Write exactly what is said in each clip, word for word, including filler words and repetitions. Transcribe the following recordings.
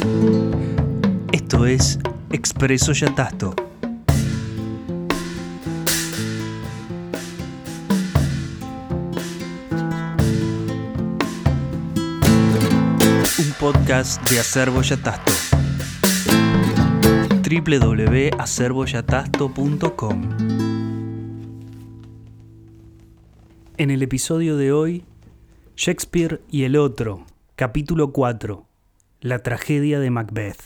Esto es Expreso Yatasto. Un podcast de Acervo Yatasto. doble u doble u doble u punto acervo yatasto punto com. En el episodio de hoy, Shakespeare y el otro, capítulo cuatro, la tragedia de Macbeth.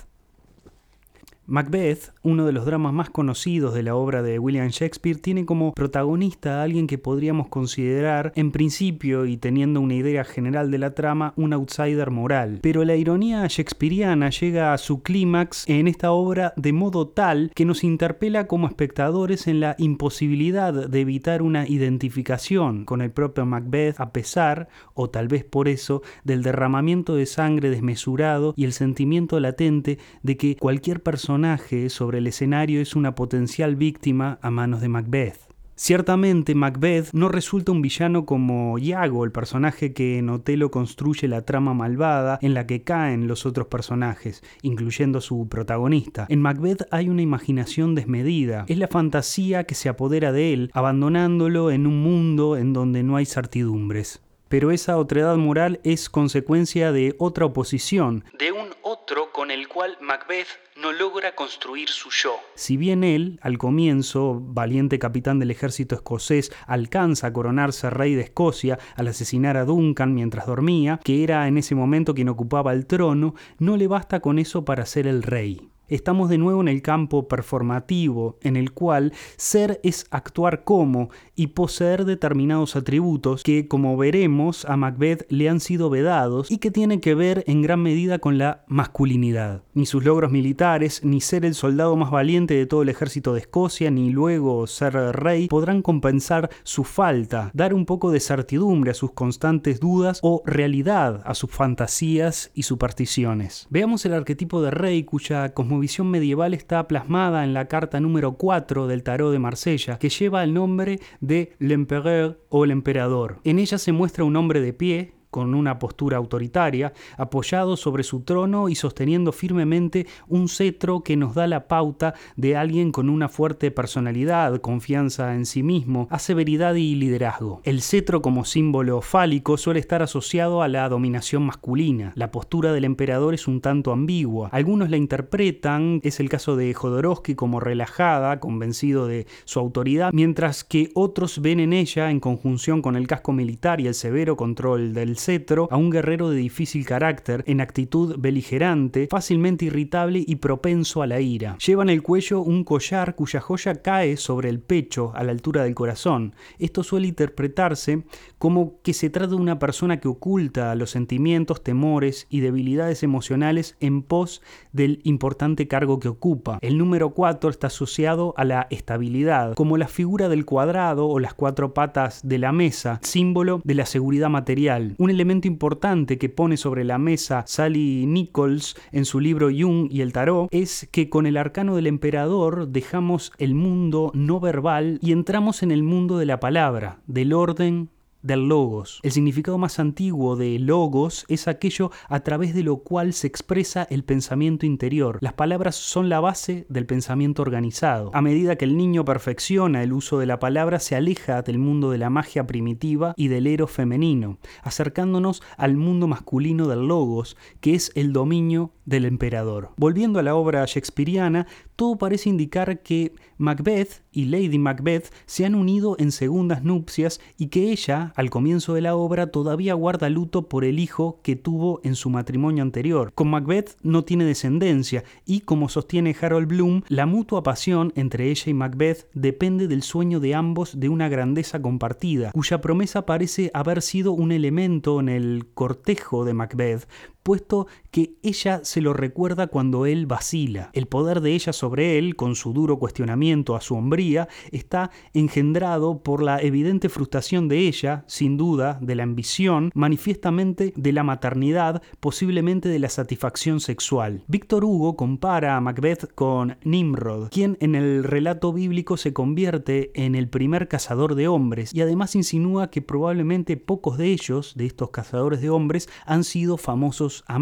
Macbeth, uno de los dramas más conocidos de la obra de William Shakespeare, tiene como protagonista a alguien que podríamos considerar, en principio y teniendo una idea general de la trama, un outsider moral. Pero la ironía shakespeariana llega a su clímax en esta obra de modo tal que nos interpela como espectadores en la imposibilidad de evitar una identificación con el propio Macbeth a pesar, o tal vez por eso, del derramamiento de sangre desmesurado y el sentimiento latente de que cualquier persona sobre el escenario es una potencial víctima a manos de Macbeth. Ciertamente, Macbeth no resulta un villano como Iago, el personaje que en Otelo construye la trama malvada en la que caen los otros personajes, incluyendo su protagonista. En Macbeth hay una imaginación desmedida, es la fantasía que se apodera de él, abandonándolo en un mundo en donde no hay certidumbres. Pero esa otredad moral es consecuencia de otra oposición, de un otro con el cual Macbeth no logra construir su yo. Si bien él, al comienzo, valiente capitán del ejército escocés, alcanza a coronarse rey de Escocia al asesinar a Duncan mientras dormía, que era en ese momento quien ocupaba el trono, no le basta con eso para ser el rey. Estamos de nuevo en el campo performativo, en el cual ser es actuar como y poseer determinados atributos que, como veremos, a Macbeth le han sido vedados y que tienen que ver en gran medida con la masculinidad. Ni sus logros militares, ni ser el soldado más valiente de todo el ejército de Escocia, ni luego ser rey, podrán compensar su falta, dar un poco de certidumbre a sus constantes dudas o realidad a sus fantasías y supersticiones. Veamos el arquetipo de rey cuya cosmovisión visión medieval está plasmada en la carta número cuatro del Tarot de Marsella, que lleva el nombre de l'Empereur o el Emperador. En ella se muestra un hombre de pie, con una postura autoritaria, apoyado sobre su trono y sosteniendo firmemente un cetro que nos da la pauta de alguien con una fuerte personalidad, confianza en sí mismo, severidad y liderazgo. El cetro como símbolo fálico suele estar asociado a la dominación masculina. La postura del emperador es un tanto ambigua. Algunos la interpretan, es el caso de Jodorowsky, como relajada, convencido de su autoridad, mientras que otros ven en ella, en conjunción con el casco militar y el severo control del cetro, a un guerrero de difícil carácter, en actitud beligerante, fácilmente irritable y propenso a la ira. Lleva en el cuello un collar cuya joya cae sobre el pecho a la altura del corazón. Esto suele interpretarse como que se trata de una persona que oculta los sentimientos, temores y debilidades emocionales en pos del importante cargo que ocupa. El número cuatro está asociado a la estabilidad, como la figura del cuadrado o las cuatro patas de la mesa, símbolo de la seguridad material. Un elemento importante que pone sobre la mesa Sally Nichols en su libro Jung y el Tarot es que con el arcano del emperador dejamos el mundo no verbal y entramos en el mundo de la palabra, del orden, del logos. El significado más antiguo de logos es aquello a través de lo cual se expresa el pensamiento interior. Las palabras son la base del pensamiento organizado. A medida que el niño perfecciona el uso de la palabra, se aleja del mundo de la magia primitiva y del eros femenino, acercándonos al mundo masculino del logos, que es el dominio del emperador. Volviendo a la obra shakespeariana, todo parece indicar que Macbeth y Lady Macbeth se han unido en segundas nupcias y que ella, al comienzo de la obra, todavía guarda luto por el hijo que tuvo en su matrimonio anterior. Con Macbeth no tiene descendencia y, como sostiene Harold Bloom, la mutua pasión entre ella y Macbeth depende del sueño de ambos de una grandeza compartida, cuya promesa parece haber sido un elemento en el cortejo de Macbeth, puesto que ella se lo recuerda cuando él vacila. El poder de ella sobre él, con su duro cuestionamiento a su hombría, está engendrado por la evidente frustración de ella, sin duda, de la ambición, manifiestamente de la maternidad, posiblemente de la satisfacción sexual. Víctor Hugo compara a Macbeth con Nimrod, quien en el relato bíblico se convierte en el primer cazador de hombres, y además insinúa que probablemente pocos de ellos, de estos cazadores de hombres, han sido famosos amantes.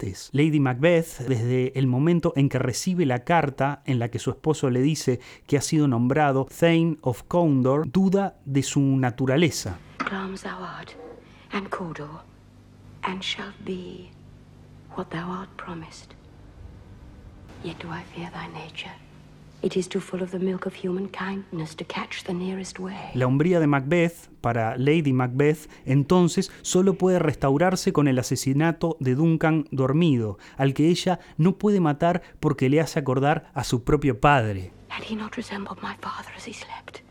morales. Lady Macbeth, desde el momento en que recibe la carta en la que su esposo le dice que ha sido nombrado Thane of Condor, duda de su naturaleza. Glamis thou art, and Cawdor, and shalt be what thou art promised. Yet do I fear thy nature. It is too full of the milk of human kindness to catch the nearest way. La hombría de Macbeth, para Lady Macbeth, entonces solo puede restaurarse con el asesinato de Duncan dormido, al que ella no puede matar porque le hace acordar a su propio padre. Had he not resembled my father as he slept?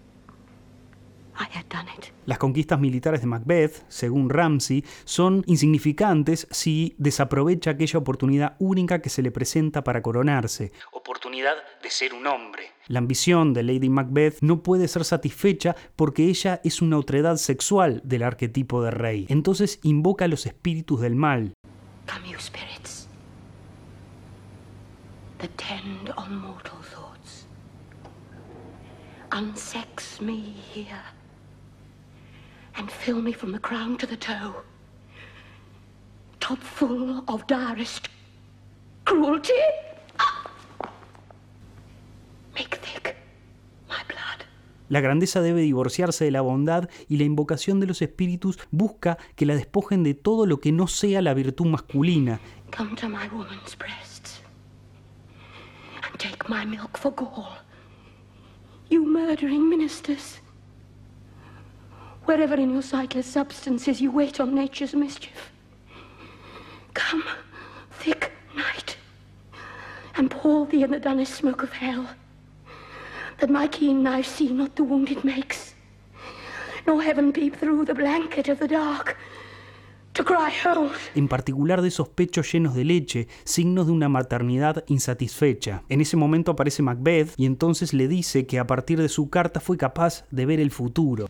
I had done it. Las conquistas militares de Macbeth, según Ramsay, son insignificantes si desaprovecha aquella oportunidad única que se le presenta para coronarse. Oportunidad de ser un hombre. La ambición de Lady Macbeth no puede ser satisfecha porque ella es una otredad sexual del arquetipo de rey. Entonces invoca a los espíritus del mal. Come, you spirits, that tend on mortal thoughts. Unsex me here, and fill me from the crown to the toe, top full of direst cruelty. Make thick my blood. La grandeza debe divorciarse de la bondad y la invocación de los espíritus busca que la despojen de todo lo que no sea la virtud masculina. Come to my woman's breasts, and take my milk for gall, you murdering ministers. Wherever in your sightless substances you wait on nature's mischief. Come, thick night, and pour thee in the dunnest smoke of hell, that my keen knife see not the wound it makes, nor heaven peep through the blanket of the dark, to cry hold. En particular de esos pechos llenos de leche, signos de una maternidad insatisfecha. En ese momento aparece Macbeth y entonces le dice que a partir de su carta fue capaz de ver el futuro.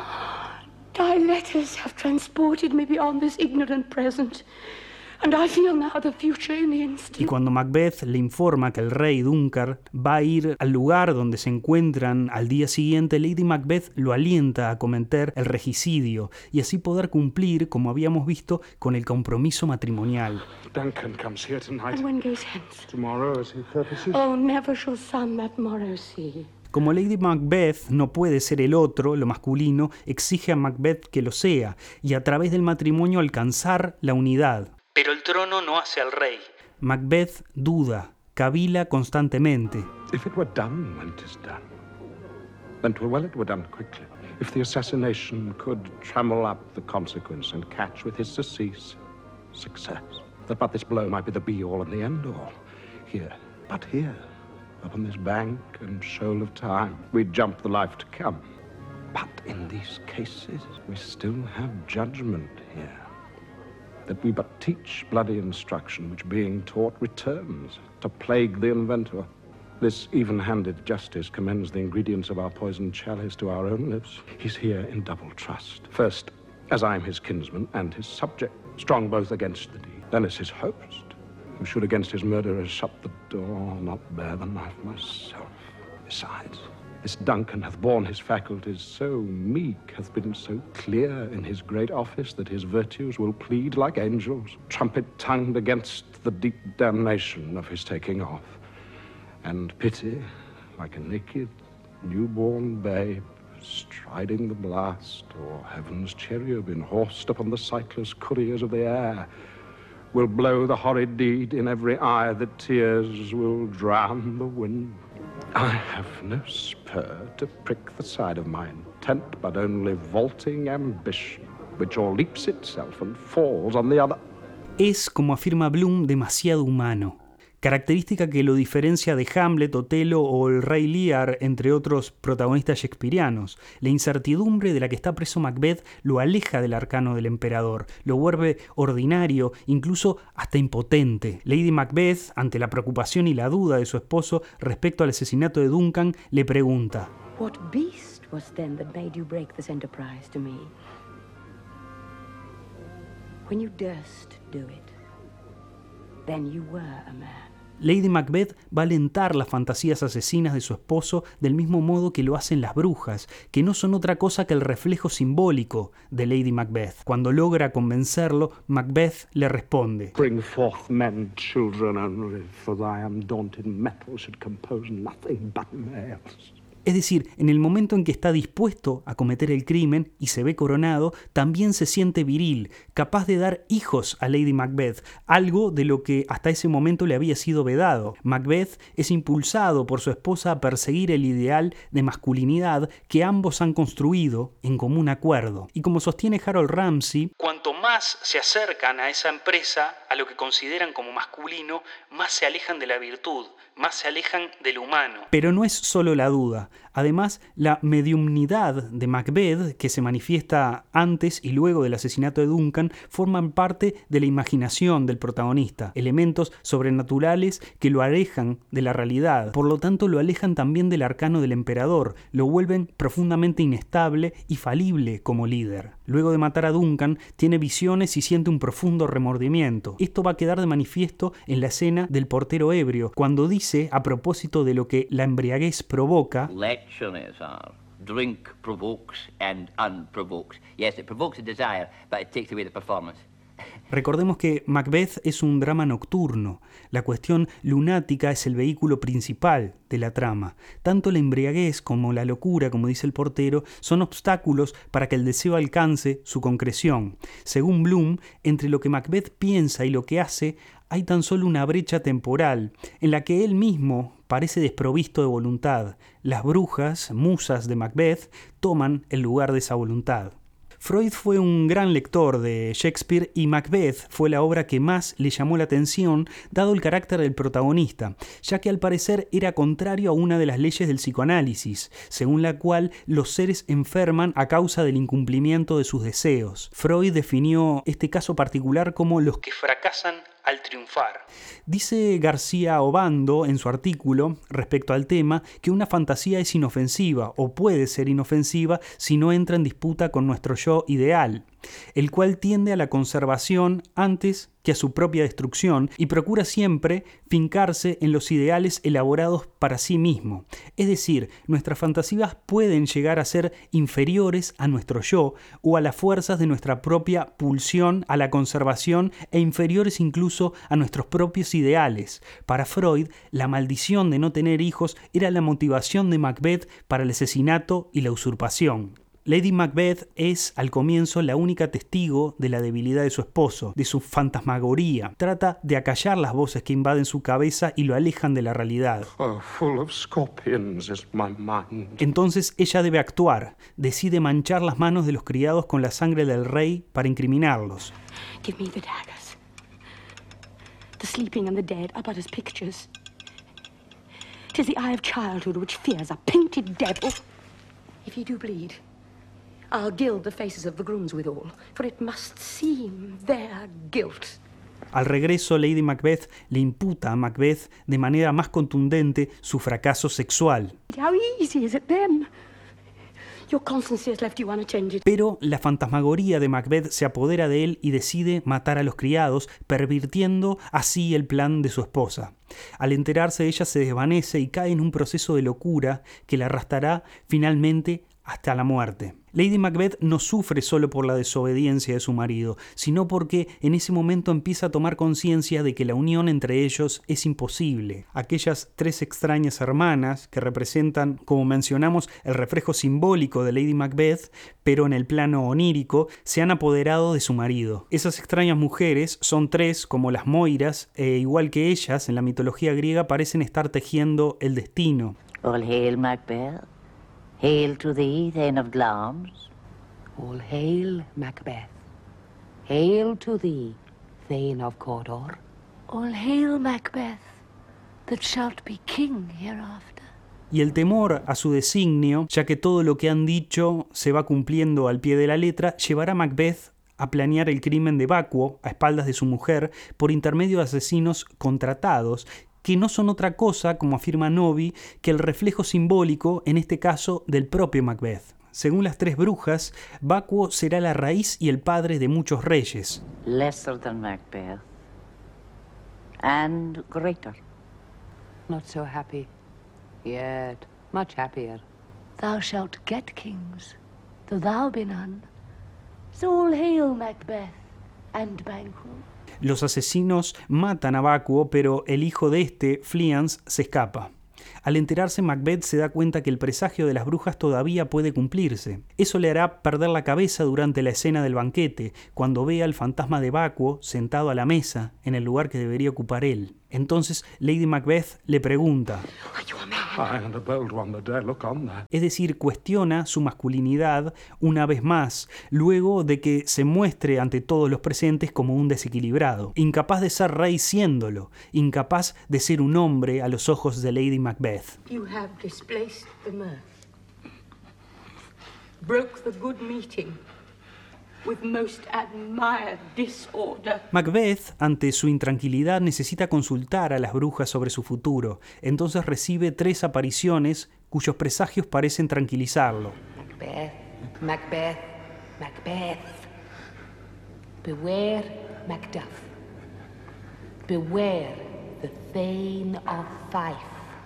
Thy letters have transported me beyond this ignorant present, and I feel now the future in the instant. Y cuando Macbeth le informa que el rey Duncan va a ir al lugar donde se encuentran al día siguiente, Lady Macbeth lo alienta a cometer el regicidio y así poder cumplir, como habíamos visto, con el compromiso matrimonial. Duncan comes here tonight. And when goes hence? Tomorrow, as he purposes. Oh, never shall sun that morrow see. Como Lady Macbeth no puede ser el otro, lo masculino, exige a Macbeth que lo sea y a través del matrimonio alcanzar la unidad. Pero el trono no hace al rey. Macbeth duda, cavila constantemente. If it were done when 'tis done, then 'twere well it were done quickly. If the assassination could trammel up the consequence and catch with his surcease success, that but this blow might be the be-all and the end-all. Here, but here, upon this bank and shoal of time, we jump the life to come. But in these cases, we still have judgment here, that we but teach bloody instruction, which being taught returns to plague the inventor. This even-handed justice commends the ingredients of our poisoned chalice to our own lips. He's here in double trust. First, as I'm his kinsman and his subject, strong both against the deed, then as his host, who should against his murderer shut the door, not bear the knife myself. Besides, this Duncan hath borne his faculties so meek, hath been so clear in his great office, that his virtues will plead like angels, trumpet-tongued against the deep damnation of his taking off, and pity, like a naked newborn babe, striding the blast, or heaven's cherubim horsed upon the sightless couriers of the air, will blow the horrid deed in every eye that tears will drown the wind. I have no spur to prick the side of my intent, but only vaulting ambition, which all leaps itself and falls on the other. Es, como afirma Bloom, demasiado humano. Característica que lo diferencia de Hamlet, Otelo o el Rey Lear, entre otros protagonistas shakespearianos. La incertidumbre de la que está preso Macbeth lo aleja del arcano del emperador, lo vuelve ordinario, incluso hasta impotente. Lady Macbeth, ante la preocupación y la duda de su esposo respecto al asesinato de Duncan, le pregunta: What beast was then that made you break this enterprise to me? When you durst do it, then you were a man. Lady Macbeth va a alentar las fantasías asesinas de su esposo del mismo modo que lo hacen las brujas, que no son otra cosa que el reflejo simbólico de Lady Macbeth. Cuando logra convencerlo, Macbeth le responde: Bring forth men, children only, for thy undaunted metal should compose nothing but males. Es decir, en el momento en que está dispuesto a cometer el crimen y se ve coronado, también se siente viril, capaz de dar hijos a Lady Macbeth, algo de lo que hasta ese momento le había sido vedado. Macbeth es impulsado por su esposa a perseguir el ideal de masculinidad que ambos han construido en común acuerdo. Y como sostiene Harold Ramsey, cuanto más se acercan a esa empresa, a lo que consideran como masculino, más se alejan de la virtud, más se alejan del humano. Pero no es solo la duda. Además, la mediumnidad de Macbeth, que se manifiesta antes y luego del asesinato de Duncan, forman parte de la imaginación del protagonista, elementos sobrenaturales que lo alejan de la realidad. Por lo tanto, lo alejan también del arcano del emperador, lo vuelven profundamente inestable y falible como líder. Luego de matar a Duncan, tiene visiones y siente un profundo remordimiento. Esto va a quedar de manifiesto en la escena del portero ebrio, cuando dice, a propósito de lo que la embriaguez provoca: Drink provokes and unprovokes. Yes, it provokes a desire, but it takes away the performance. Recordemos que Macbeth es un drama nocturno. La cuestión lunática es el vehículo principal de la trama. Tanto la embriaguez como la locura, como dice el portero, son obstáculos para que el deseo alcance su concreción. Según Bloom, entre lo que Macbeth piensa y lo que hace, hay tan solo una brecha temporal, en la que él mismo parece desprovisto de voluntad. Las brujas, musas de Macbeth, toman el lugar de esa voluntad. Freud fue un gran lector de Shakespeare y Macbeth fue la obra que más le llamó la atención, dado el carácter del protagonista, ya que al parecer era contrario a una de las leyes del psicoanálisis, según la cual los seres enferman a causa del incumplimiento de sus deseos. Freud definió este caso particular como los que fracasan al triunfar. Dice García Obando en su artículo respecto al tema que una fantasía es inofensiva o puede ser inofensiva si no entra en disputa con nuestro yo ideal, el cual tiende a la conservación antes que a su propia destrucción y procura siempre fincarse en los ideales elaborados para sí mismo. Es decir, nuestras fantasías pueden llegar a ser inferiores a nuestro yo o a las fuerzas de nuestra propia pulsión a la conservación e inferiores incluso a nuestros propios ideales. Para Freud, la maldición de no tener hijos era la motivación de Macbeth para el asesinato y la usurpación. Lady Macbeth es, al comienzo, la única testigo de la debilidad de su esposo, de su fantasmagoría. Trata de acallar las voces que invaden su cabeza y lo alejan de la realidad. Oh, full of scorpions is my mind. Entonces ella debe actuar. Decide manchar las manos de los criados con la sangre del rey para incriminarlos. Give me the daggers. The sleeping and the dead are but as pictures. 'Tis the eye of childhood which fears a painted devil. If he do bleed, I'll gild the faces of the grooms withal, for it must seem their guilt. Al regreso, Lady Macbeth le imputa a Macbeth de manera más contundente su fracaso sexual. How easy is it then? Your constancy has left you unattended. Pero la fantasmagoría de Macbeth se apodera de él y decide matar a los criados, pervirtiendo así el plan de su esposa. Al enterarse, ella se desvanece y cae en un proceso de locura que la arrastrará finalmente hasta la muerte. Lady Macbeth no sufre solo por la desobediencia de su marido, sino porque en ese momento empieza a tomar conciencia de que la unión entre ellos es imposible. Aquellas tres extrañas hermanas, que representan, como mencionamos, el reflejo simbólico de Lady Macbeth, pero en el plano onírico, se han apoderado de su marido. Esas extrañas mujeres son tres, como las Moiras, e igual que ellas, en la mitología griega, parecen estar tejiendo el destino. All hail Macbeth. Hail to thee, Thane of Glamis. All hail, Macbeth. Hail to thee, Thane of Cawdor. All hail, Macbeth, that shalt be king hereafter. Y el temor a su designio, ya que todo lo que han dicho se va cumpliendo al pie de la letra, llevará a Macbeth a planear el crimen de Vacuo a espaldas de su mujer por intermedio de asesinos contratados, que no son otra cosa, como afirma Novi, que el reflejo simbólico, en este caso, del propio Macbeth. Según las tres brujas, Vacuo será la raíz y el padre de muchos reyes. Lesser than Macbeth and greater. Not so happy. Yet, much happier. Thou shalt get kings, though thou be none. So all hail Macbeth and Banquo. Los asesinos matan a Vacuo, pero el hijo de este, Fleance, se escapa. Al enterarse, Macbeth se da cuenta que el presagio de las brujas todavía puede cumplirse. Eso le hará perder la cabeza durante la escena del banquete, cuando vea al fantasma de Vacuo sentado a la mesa, en el lugar que debería ocupar él. Entonces, Lady Macbeth le pregunta, es decir, cuestiona su masculinidad una vez más, luego de que se muestre ante todos los presentes como un desequilibrado, incapaz de ser rey siéndolo, incapaz de ser un hombre a los ojos de Lady Macbeth. You have displaced the mirth, broke the good meeting. With most admired disorder. Macbeth, ante su intranquilidad, necesita consultar a las brujas sobre su futuro. Entonces recibe tres apariciones cuyos presagios parecen tranquilizarlo. Macbeth, Macbeth, Macbeth. Beware Macduff. Beware the Thane of Fife.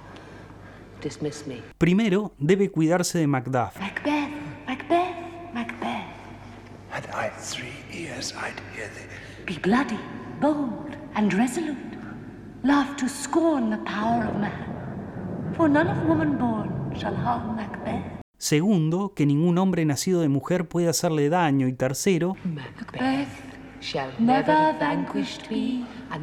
Dismiss me. Primero, debe cuidarse de Macduff. Macbeth, Macbeth, Macbeth. Had I three ears, I'd hear thee. Be bloody, bold, and resolute. Laugh to scorn the power of man. For none of woman born shall harm Macbeth. Segundo, que ningún hombre nacido de mujer puede hacerle daño. Y tercero, Macbeth shall never vanquished be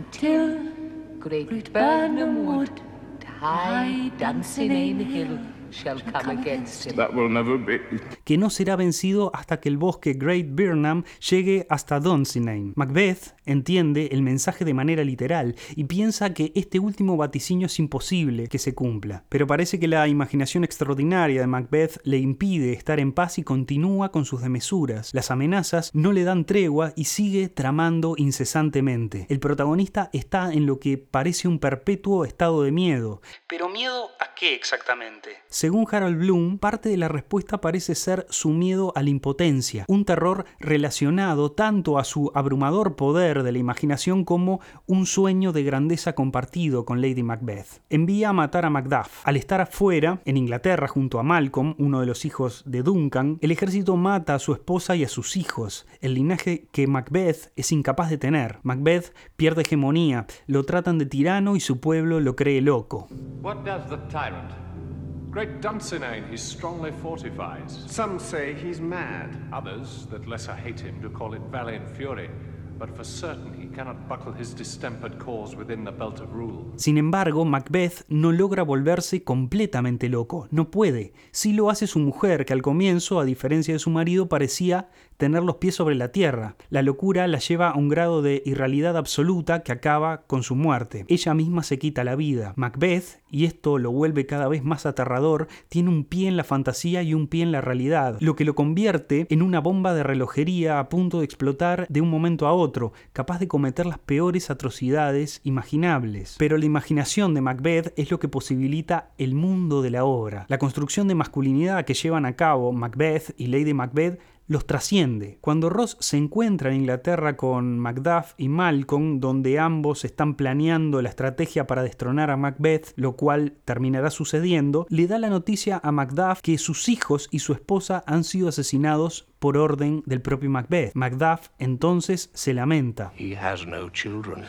until great Birnam Wood, to high Dunsinane Hill, shall come against him. That will never be. que no será vencido hasta que el bosque Great Birnam llegue hasta Dunsinane. Macbeth entiende el mensaje de manera literal y piensa que este último vaticinio es imposible que se cumpla. Pero parece que la imaginación extraordinaria de Macbeth le impide estar en paz y continúa con sus desmesuras. Las amenazas no le dan tregua y sigue tramando incesantemente. El protagonista está en lo que parece un perpetuo estado de miedo. ¿Pero miedo a qué exactamente? Según Harold Bloom, parte de la respuesta parece ser su miedo a la impotencia, un terror relacionado tanto a su abrumador poder de la imaginación como un sueño de grandeza compartido con Lady Macbeth. Envía a matar a Macduff. Al estar afuera, en Inglaterra, junto a Malcolm, uno de los hijos de Duncan, el ejército mata a su esposa y a sus hijos, el linaje que Macbeth es incapaz de tener. Macbeth pierde hegemonía, lo tratan de tirano y su pueblo lo cree loco. What does the tyrant? Great Dunsinane he strongly fortifies. Some say he's mad. Others, that lesser hate him, do call it valiant fury. But for certain he cannot buckle his distempered cause within the belt of rule. Sin embargo, Macbeth no logra volverse completamente loco. No puede. Sí lo hace su mujer, que al comienzo, a diferencia de su marido, parecía tener los pies sobre la tierra. La locura la lleva a un grado de irrealidad absoluta que acaba con su muerte. Ella misma se quita la vida. Macbeth, y esto lo vuelve cada vez más aterrador, tiene un pie en la fantasía y un pie en la realidad, lo que lo convierte en una bomba de relojería a punto de explotar de un momento a otro, capaz de cometer las peores atrocidades imaginables. Pero la imaginación de Macbeth es lo que posibilita el mundo de la obra. La construcción de masculinidad que llevan a cabo Macbeth y Lady Macbeth los trasciende. Cuando Ross se encuentra en Inglaterra con Macduff y Malcolm, donde ambos están planeando la estrategia para destronar a Macbeth, lo cual terminará sucediendo, le da la noticia a Macduff que sus hijos y su esposa han sido asesinados por orden del propio Macbeth. Macduff entonces se lamenta. He has no children.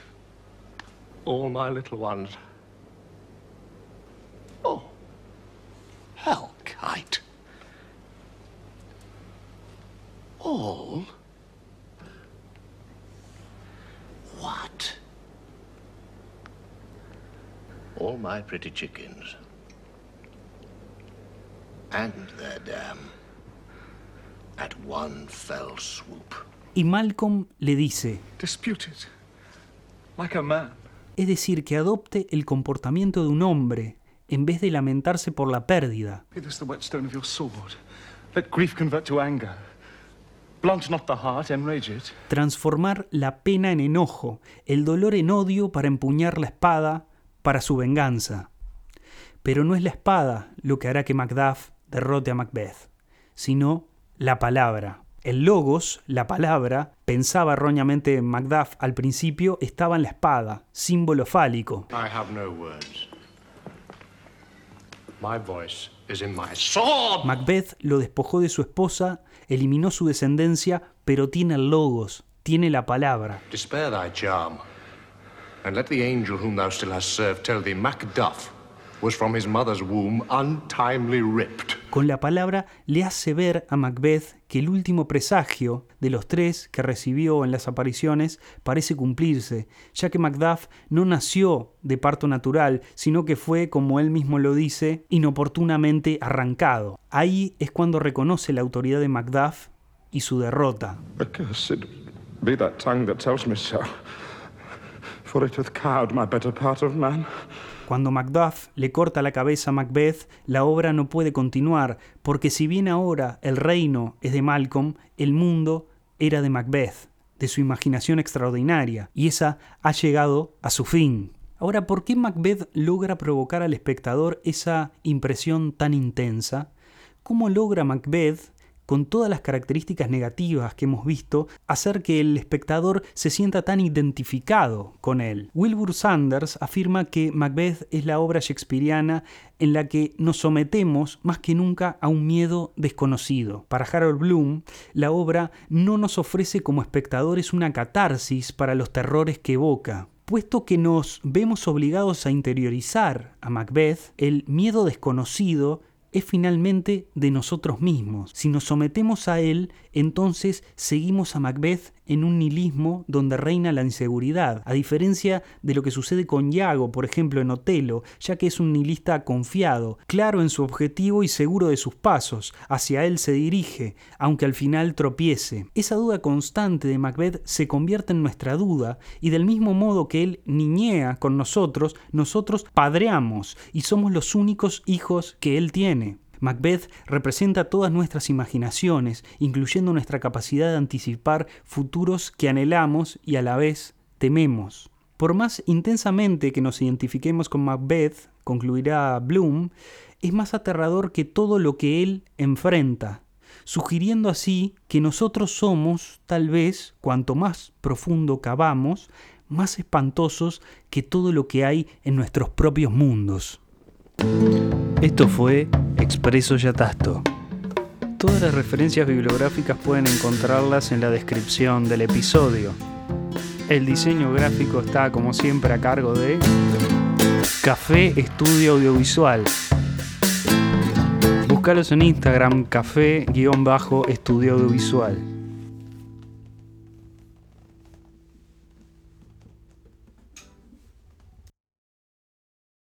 All my little ones. Oh, Hellkite. All? What? All my pretty chickens. And their dam. At one fell swoop. Y Malcolm le dice, Disputed. Like a man. es decir, que adopte el comportamiento de un hombre en vez de lamentarse por la pérdida. It is the whetstone of your sword. Let grief convert to anger. Blunt not the heart, enrage it. Transformar la pena en enojo, el dolor en odio para empuñar la espada para su venganza. Pero no es la espada lo que hará que Macduff derrote a Macbeth, sino la palabra. El logos, la palabra, pensaba erróneamente Macduff al principio, estaba en la espada, símbolo fálico. I have no words. My voice is in my sword. Macbeth lo despojó de su esposa, eliminó su descendencia, pero tiene el logos, tiene la palabra. Despair thy charm, and let the angel whom thou still hast served tell thee Macduff was from his mother's womb untimely ripped. Con la palabra le hace ver a Macbeth que el último presagio de los tres que recibió en las apariciones parece cumplirse, ya que Macduff no nació de parto natural, sino que fue, como él mismo lo dice, inoportunamente arrancado. Ahí es cuando reconoce la autoridad de Macduff y su derrota. Accursed be that tongue that tells me so, for it hath cowed my better part of man. Cuando Macduff le corta la cabeza a Macbeth, la obra no puede continuar, porque si bien ahora el reino es de Malcolm, el mundo era de Macbeth, de su imaginación extraordinaria, y esa ha llegado a su fin. Ahora, ¿por qué Macbeth logra provocar al espectador esa impresión tan intensa? ¿Cómo logra Macbeth, con todas las características negativas que hemos visto, hacer que el espectador se sienta tan identificado con él? Wilbur Sanders afirma que Macbeth es la obra shakespeariana en la que nos sometemos más que nunca a un miedo desconocido. Para Harold Bloom, la obra no nos ofrece como espectadores una catarsis para los terrores que evoca. Puesto que nos vemos obligados a interiorizar a Macbeth, el miedo desconocido es finalmente de nosotros mismos. Si nos sometemos a él, entonces seguimos a Macbeth en un nihilismo donde reina la inseguridad, a diferencia de lo que sucede con Iago, por ejemplo, en Otelo, ya que es un nihilista confiado, claro en su objetivo y seguro de sus pasos. Hacia él se dirige, aunque al final tropiece. Esa duda constante de Macbeth se convierte en nuestra duda, y del mismo modo que él niñea con nosotros, nosotros padreamos y somos los únicos hijos que él tiene. Macbeth representa todas nuestras imaginaciones, incluyendo nuestra capacidad de anticipar futuros que anhelamos y a la vez tememos. Por más intensamente que nos identifiquemos con Macbeth, concluirá Bloom, es más aterrador que todo lo que él enfrenta, sugiriendo así que nosotros somos, tal vez, cuanto más profundo cavamos, más espantosos que todo lo que hay en nuestros propios mundos. Esto fue Expreso Yatasto. Todas las referencias bibliográficas pueden encontrarlas en la descripción del episodio. El diseño gráfico está, como siempre, a cargo de Café Estudio Audiovisual. Búscalos en Instagram, Café-Estudio Audiovisual.